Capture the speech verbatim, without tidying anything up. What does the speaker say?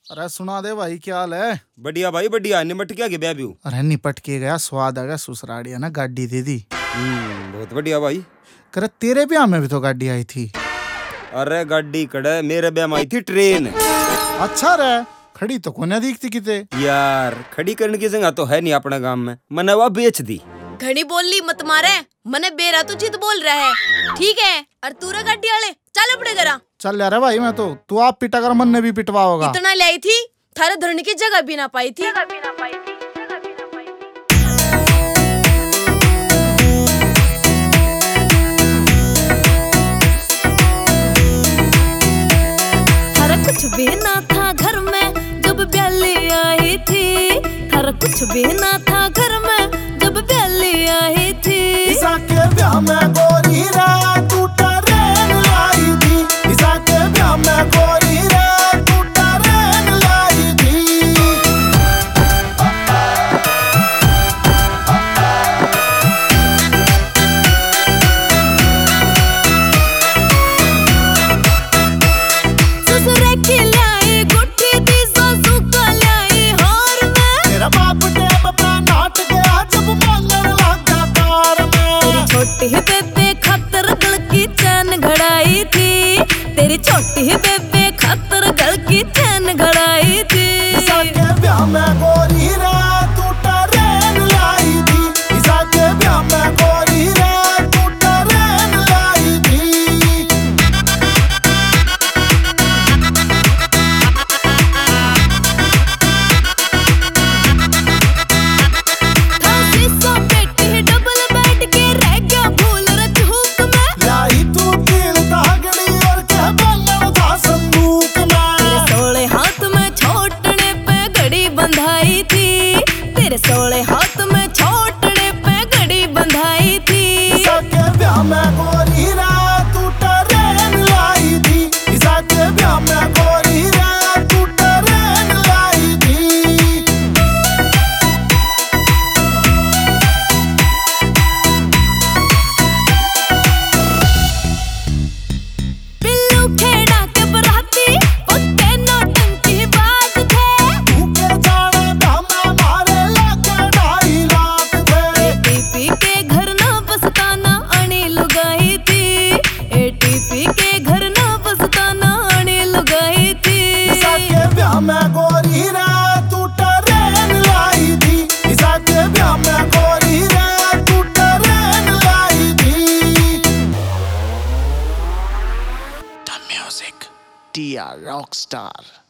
अरे सुना दे भाई, क्या हाल है? बढ़िया भाई बढ़िया। निपट क्या गया ब्याह? अरे निपट के गया, स्वाद आ गया। ससुराड़िया ना गाड़ी दे दी। हम्म बहुत बढ़िया भाई। करे तेरे ब्याह में भी तो गाड़ी आई थी। अरे गाड़ी कड़े मेरे ब्याह में आई थी ट्रेन। अच्छा रे, खड़ी तो कोने दिखती किते यार। खड़ी करने की जगह तो है नहीं अपने गांव में, मैंने वह बेच दी। घड़ी बोल ली मत मारे, मने बेरा तो जिद बोल रहा है। ठीक है और तूरा गाड़ी वाले चल अपने घरा चल यार भाई। मैं तो तू आप पिटा कर मन ने भी पिटवा होगा। इतना लाई थी थारे धरने की जगह भी ना पाई थी। थारा कुछ भी ना था घर में जब प्याली आई थी। थारा कुछ भी ना था घर में जब प्याली आई थी। ईसा के ब्याह में गोरी रे तू ट्रेन लाई थी। ईसा के ब्याह में गोरी रे तू ट्रेन लाई थी। ससुरे की लाई गुट्ठी दी सासू का लाई हार में। तेरा बाप टेप पे नाट गया जब मांगन लगा तार में। छोटी बेबे खातर गल की चैन घड़ाई थी। तेरी छोटी बेबे खातर गल की चैन घड़ाई थी। ईसा के ब्याह में गोरी रे तू ट्रेन लाई थी। ईसा के ब्याह में गोरी रे तू ट्रेन लाई थी। खासी सा बेटी डबल बेड के रह गया भूल रे चूक में। लाई तू दिल दागड़ी और के बंगन था संदूक में। तेरे सोले हाथ में छोटने पे घड़ी बंधाई थी। तेरे सोले हाथ में छोटने पे घड़ी बंधाई थी। ईसा के ब्याह में गोरी रे तू ट्रेन लाई थी। ईसा के ब्याह में गोरी रे तू ट्रेन लाई थी। पिल्लू खेड़ा के बराती पक्के नौटंकी बाज थे। भूखे जाने ब्याह में मारे लगे ढाई लाख थे। एटीपी के घर ना बसताना अणी लुगाई थी। एटीपी के घर ना बसताना अणी लुगाई थी। ईसा के ब्याह में गोरी रे तू ट्रेन लाई थी। ईसा के ब्याह में गोरी रे तू ट्रेन लाई थी। The music T R rock star.